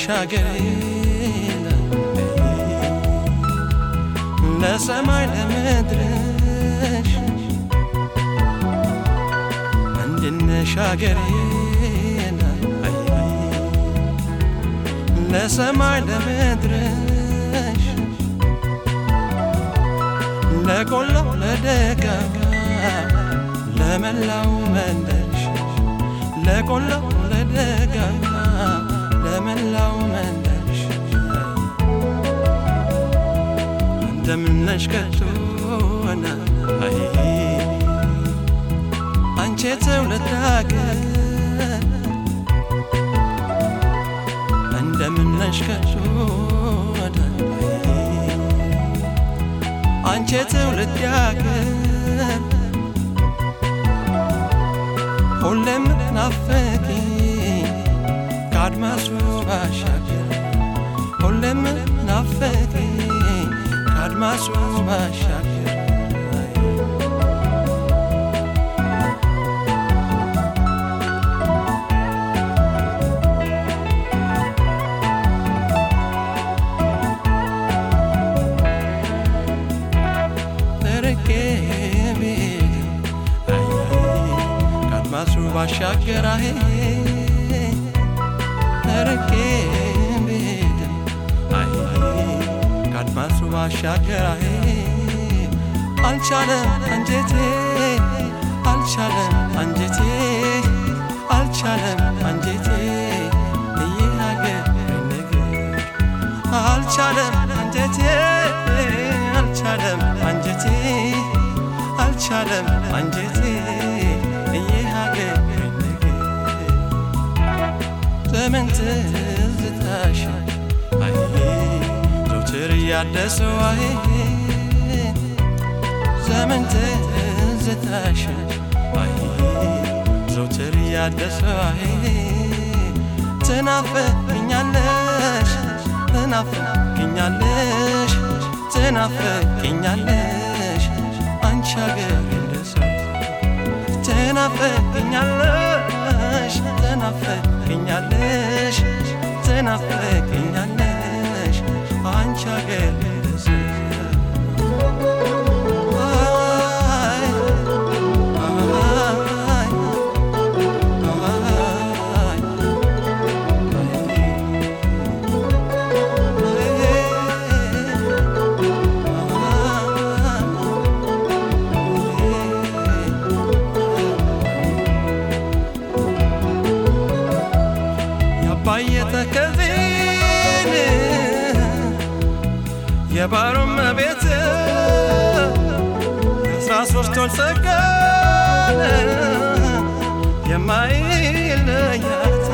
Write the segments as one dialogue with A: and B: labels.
A: ተሻገሬና ለሰማይ ለምድርሽ እንድንሻገሬና ለሰማይ ለምድርሽ ለቆላው ለደጋጋ ለመላው መንደርሽ ለቆላው ለደጋጋ ለመላው መንደርሽ እንደምነሽ ከቶና አንቺ ትውልድ አገር እንደምነሽ ከቶና አንቺ ትውልድ አገር ሁሌም ናፍቂ ከአድማሱ ባሻገር ሁሌም ናፍቂ ከአድማሱ ባሻገር ባሻገር ተረኬ ቤት ካድማሱ ባሻገር አልቻለም አንጀቴ አልቻለም አንጀቴ አልቻለም አንጀቴ ይናገር ነገር አልቻለም አንጀቴ አልቻለም አንጀቴ አልቻለም አንጀቴ ዘመን ትዝታሽ ዘውትር ያደሰው ዘመን ትዝታሽ ዘውትር ያደሰው ትናፍቂኛለሽ ትናፍቂኛለሽ ትናፍቂኛለሽ አንቺ አገር እንደሰው ትናፍቂኛለሽ ትናፍቂኛለሽ ትናፍቂኛለሽ አንቺ አገር እንደሰው ባየተከዚን የባሮም ቤት 13 ወር ሰቀለ የማይለያት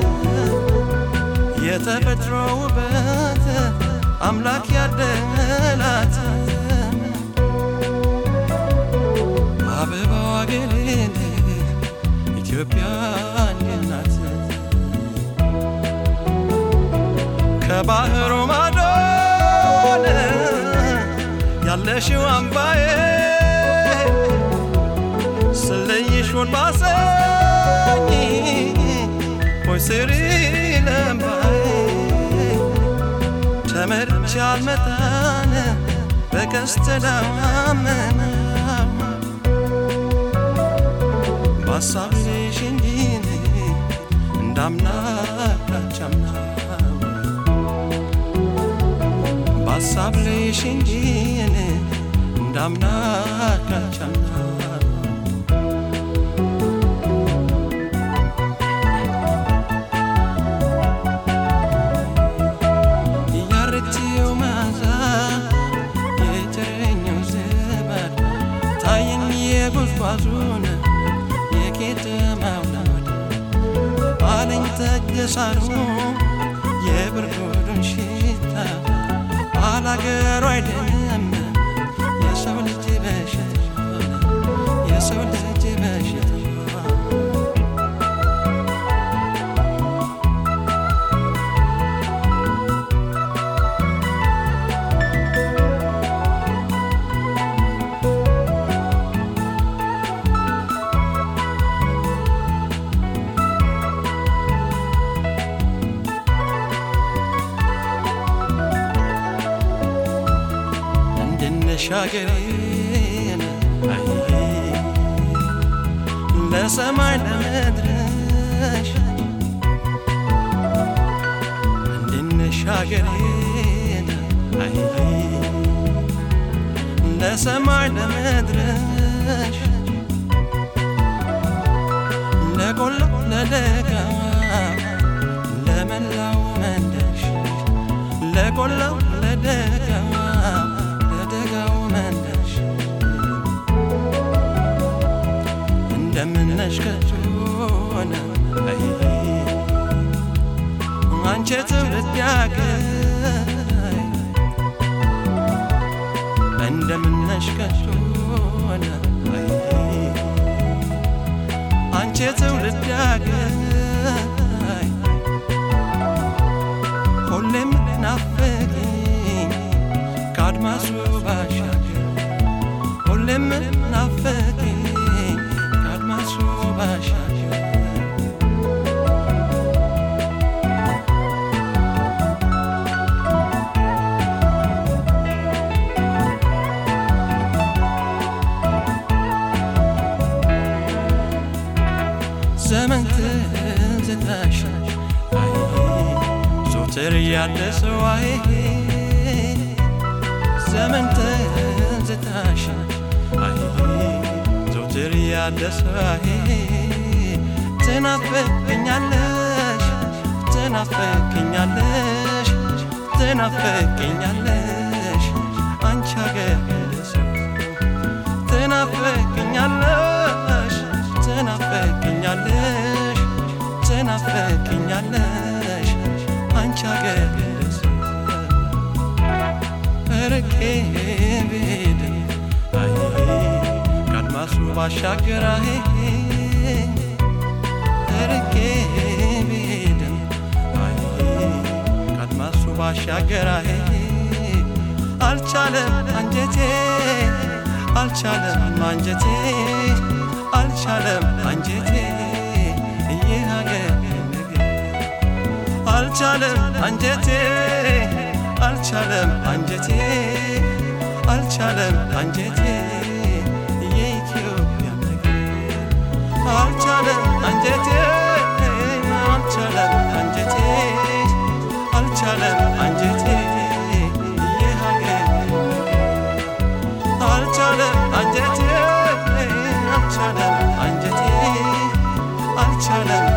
A: የተፈጥሮ ውበት አምላክ ያደላት አበባዋ ገሌ ኢትዮጵያ ናት ከባህሩ ማዶ ያለሽው አምባዬ ስለይሽ ወልባሰኝ ሆይ ስሪ ለምባዬ ተመርቼ አልመጣን በቀስተ ዳመና በሀሳብ ይዤሽ እንጂ እንዳምና ካቻምና በሀሳብ ይዤሽ እንጂ እንዳምና ካቻምና ጉዝጓዙን የኬተማው ናድ አለኝ ተገሳሩ የብርዱን ሽታ አላገሩ አይደለም የሰው ልጅ በሽታ የሰው ልጅ በሽታ እንሻገሬን አይ ለሰማይ ለምድርሽ እንሻገሬን አይ ለሰማይ ለምድርሽ ለቆላ ለደጋ ለመላው መንደሽ ለቆላ ለደጋ ለደጋው መንደሽ እንደምነሽ ከቶነ አይ አንቺ ትውልድ ያገር እንደምነሽ ከቶነ አይ አንቺ ትውልድ ያገር ሁሌም ናፍቂኝ ከአድማሱ ባሻገር ሁሌም ናፍቂኝ ከአድማሱ ባሻገር ዘመን ትዝታሽ አይ ዞትር ያደሰው አይ ዘመን ትዝታሽ አይ ዞትር ያደሰው አይ ትናፍቂኛለሽ ትናፍቂኛለሽ ትናፍቂኛለሽ አንቺ አገር ሰው ትናፍቂኛለሽ ትናፍቂኛለሽ ትናፍቂኛለሽ አንቺ አገር ርቄ ብሄድ አይ ከአድማሱ ባሻገር አይ ርቄ ብሄድ አይ ከአድማሱ ባሻገር አይ አልቻለም አንጀቴ አልቻለም አንጀቴ አልቻለም አንጀቴ የሀገር ነገር አልቻለም አንጀቴ አልቻለም አንጀቴ አልቻለም አንጀቴ የኢትዮጵያ ነገር አልቻለም አንጀቴ አልቻለም አንጀቴ አልቻለም አንጀቴ የሀገር አልቻለም አንጀቴ አልቻለም አንጀቴ አልቻለም